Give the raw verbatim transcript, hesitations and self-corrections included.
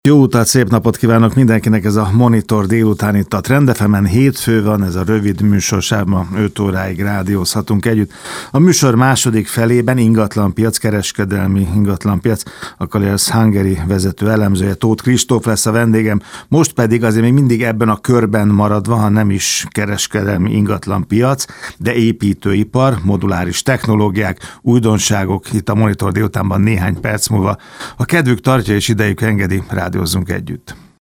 Jó utat, szép napot kívánok mindenkinek, ez a Monitor délután itt a Trend ef emen, hétfő van, ez a rövid műsorsában öt óráig rádiózhatunk együtt. A műsor második felében ingatlanpiac, kereskedelmi ingatlanpiac, a Colliers Hungary vezető elemzője, Tóth Kristóf lesz a vendégem, most pedig azért még mindig ebben a körben maradva, ha nem is kereskedelmi ingatlanpiac, de építőipar, moduláris technológiák, újdonságok itt a Monitor délutánban néhány perc múlva. A kedvük tartja és idejük engedi, rádiózzunk együtt.